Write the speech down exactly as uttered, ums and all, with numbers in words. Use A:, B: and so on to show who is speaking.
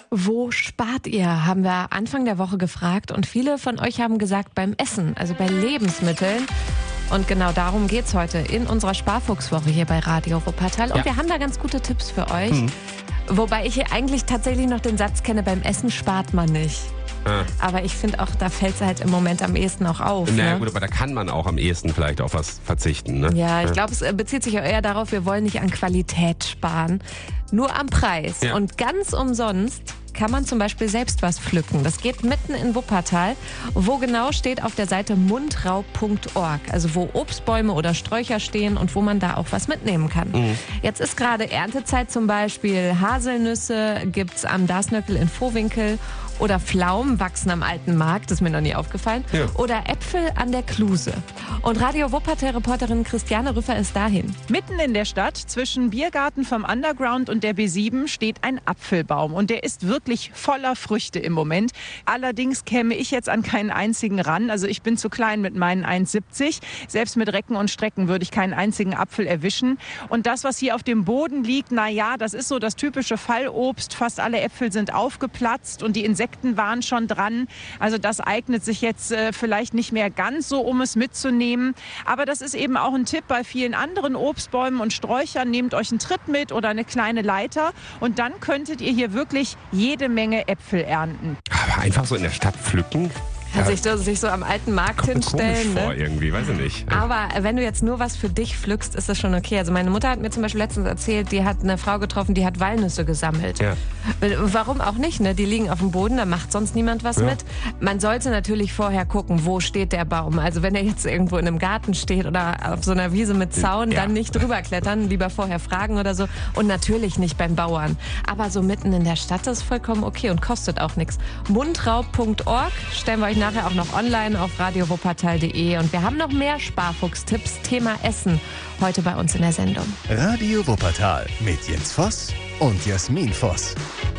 A: Wo spart ihr? Haben wir Anfang der Woche gefragt und viele von euch haben gesagt beim Essen, also bei Lebensmitteln. Und genau darum geht's heute in unserer Sparfuchswoche hier bei Radio Wuppertal. Und
B: Ja.
A: wir haben da ganz gute Tipps für euch.
B: Mhm.
A: Wobei ich hier eigentlich tatsächlich noch den Satz kenne, beim Essen spart man nicht.
B: Ah.
A: Aber ich finde auch, da fällt es halt im Moment am ehesten auch auf.
B: Naja
A: ne?
B: gut, aber da kann man auch am ehesten vielleicht auf was verzichten. Ne?
A: Ja, ich glaube, es äh, bezieht sich auch eher darauf, wir wollen nicht an Qualität sparen, nur am Preis.
B: Ja.
A: Und ganz umsonst kann man zum Beispiel selbst was pflücken. Das geht mitten in Wuppertal. Wo genau, steht auf der Seite mundraub punkt org. Also wo Obstbäume oder Sträucher stehen und wo man da auch was mitnehmen kann.
B: Mhm.
A: Jetzt ist gerade Erntezeit, zum Beispiel Haselnüsse gibt's am Dasnöckel in Vohwinkel. Oder Pflaumen wachsen am Alten Markt, das ist mir noch nie aufgefallen.
B: Ja.
A: Oder Äpfel an der Kluse. Und Radio Wuppertal-Reporterin Christiane Rüffer ist dahin.
C: Mitten in der Stadt, zwischen Biergarten vom Underground und der B sieben, steht ein Apfelbaum. Und der ist wirklich voller Früchte im Moment. Allerdings käme ich jetzt an keinen einzigen ran. Also ich bin zu klein mit meinen eins siebzig. Selbst mit Recken und Strecken würde ich keinen einzigen Apfel erwischen. Und das, was hier auf dem Boden liegt, na ja, das ist so das typische Fallobst. Fast alle Äpfel sind aufgeplatzt und die Insekten waren schon dran. Also das eignet sich jetzt äh, vielleicht nicht mehr ganz so, um es mitzunehmen. Aber das ist eben auch ein Tipp bei vielen anderen Obstbäumen und Sträuchern. Nehmt euch einen Tritt mit oder eine kleine Leiter und dann könntet ihr hier wirklich jede Menge Äpfel ernten.
B: Aber einfach so in der Stadt pflücken?
A: Ja. Sich, so, sich so am alten Markt
B: Kommt mir komisch
A: hinstellen.
B: vor
A: Ne?
B: irgendwie, weiß ich nicht.
A: Aber wenn du jetzt nur was für dich pflückst, ist das schon okay. Also meine Mutter hat mir zum Beispiel letztens erzählt, die hat eine Frau getroffen, die hat Walnüsse gesammelt.
B: Ja.
A: Warum auch nicht? Ne? Die liegen auf dem Boden, da macht sonst niemand was
B: Ja.
A: mit. Man sollte natürlich vorher gucken, wo steht der Baum. Also wenn er jetzt irgendwo in einem Garten steht oder auf so einer Wiese mit Zaun,
B: Ja.
A: dann nicht drüber klettern, lieber vorher fragen oder so. Und natürlich nicht beim Bauern. Aber so mitten in der Stadt ist vollkommen okay und kostet auch nichts. mundraub punkt org stellen wir euch nachher auch noch online auf radio wuppertal punkt de. Und wir haben noch mehr Sparfuchs-Tipps, Thema Essen, heute bei uns in der Sendung.
D: Radio Wuppertal mit Jens Voss und Jasmin Voss.